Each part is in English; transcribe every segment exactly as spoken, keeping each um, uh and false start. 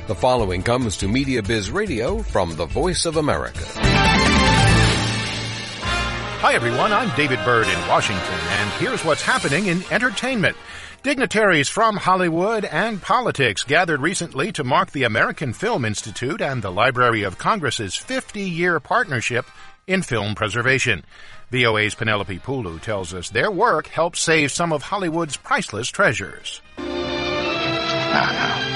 The following comes to Media Biz Radio from the Voice of America. Hi, everyone. I'm David Byrd in Washington, and here's what's happening in entertainment. Dignitaries from Hollywood and politics gathered recently to mark the American Film Institute and the Library of Congress's fifty-year partnership in film preservation. V O A's Penelope Pulu tells us their work helped save some of Hollywood's priceless treasures. Now, now.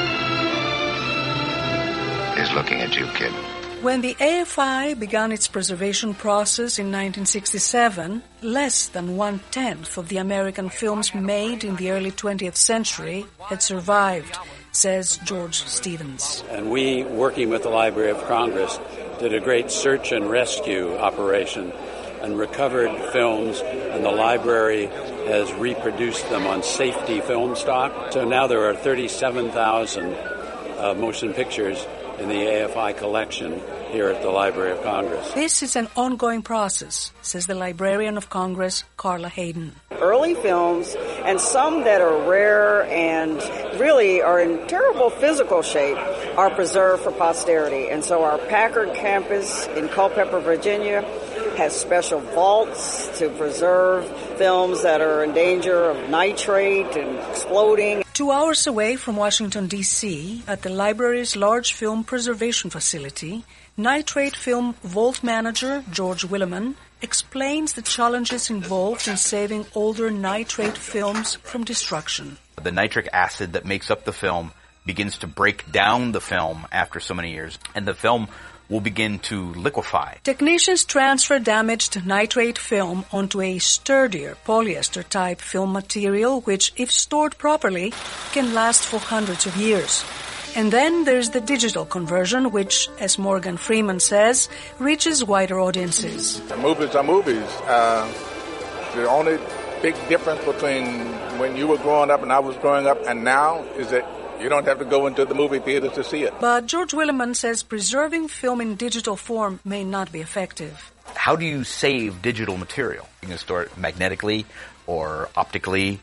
He's looking at you, kid. When the A F I began its preservation process in nineteen sixty-seven, less than one-tenth of the American films made in the early twentieth century had survived, says George Stevens. And we, working with the Library of Congress, did a great search and rescue operation and recovered films, and the library has reproduced them on safety film stock. So now there are thirty-seven thousand uh, motion pictures in the A F I collection here at the Library of Congress. This is an ongoing process, says the Librarian of Congress, Carla Hayden. Early films, and some that are rare and really are in terrible physical shape, are preserved for posterity. And so our Packard campus in Culpeper, Virginia, has special vaults to preserve films that are in danger of nitrate and exploding. Two hours away from Washington, D C, at the library's large film preservation facility, nitrate film vault manager George Willeman explains the challenges involved in saving older nitrate films from destruction. The nitric acid that makes up the film begins to break down the film after so many years, and the film will begin to liquefy. Technicians transfer damaged nitrate film onto a sturdier polyester-type film material, which, if stored properly, can last for hundreds of years. And then there's the digital conversion, which, as Morgan Freeman says, reaches wider audiences. The movies are movies. Uh, the only big difference between when you were growing up and I was growing up and now is that you don't have to go into the movie theater to see it. But George Willeman says preserving film in digital form may not be effective. How do you save digital material? You can store it magnetically or optically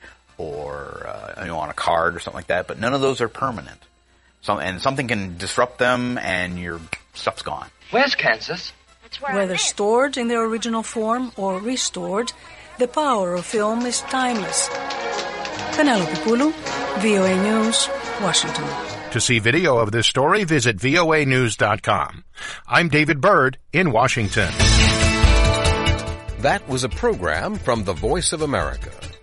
or uh, you know, on a card or something like that, but none of those are permanent. Some, and something can disrupt them and your stuff's gone. Where's Kansas? That's where Whether stored in their original form or restored, the power of film is timeless. Penelope Pulu, V O A News, Washington. To see video of this story, visit V O A news dot com. I'm David Byrd in Washington. That was a program from the Voice of America.